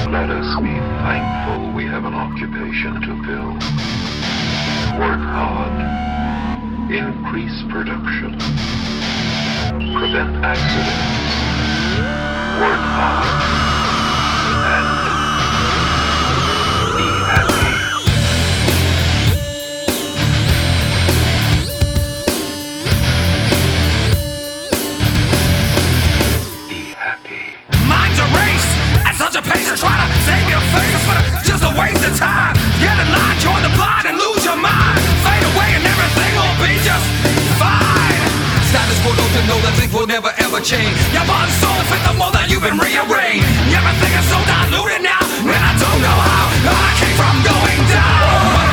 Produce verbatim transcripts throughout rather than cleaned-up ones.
Let us be thankful we have an occupation to fill. Work hard. Increase production. Prevent accidents. Work hard. And be happy. Be happy. Mind's a race, at such a pace to try to save your face, but it's just a waste of time. Get in line, join the blind, and lose your mind. Fade away and everything will be just fine. Status quo, don't you know that things will never ever change? Your body and soul fit the mold that you've been rearranged. Everything is so diluted now, and I don't know how I came from going down.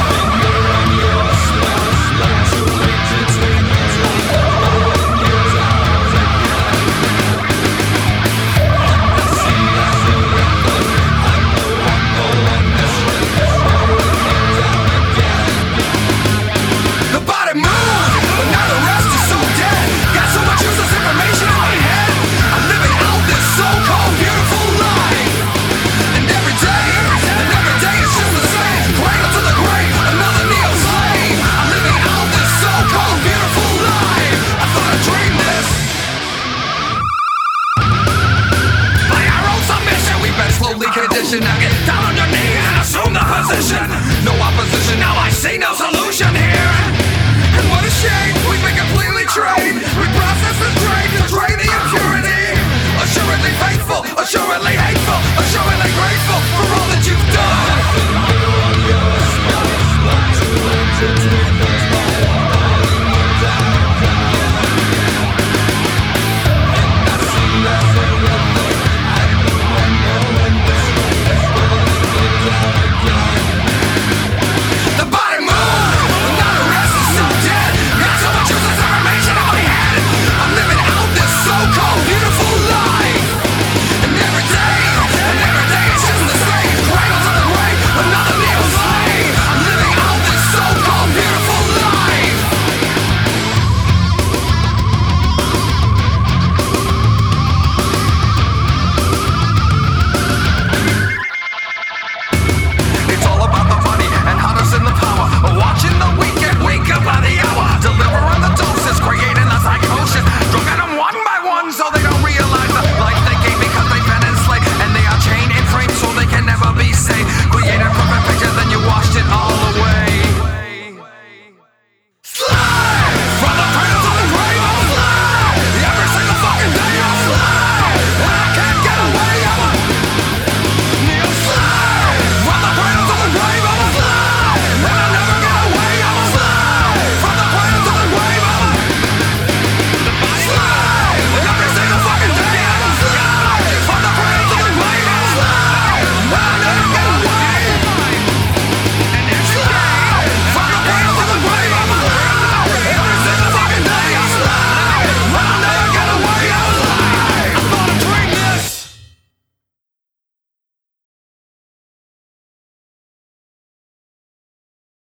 Condition. Now get down on your knees and assume the position. No opposition, now I see no solution here. And what a shame, we've been completely trained. We process the drain to drain the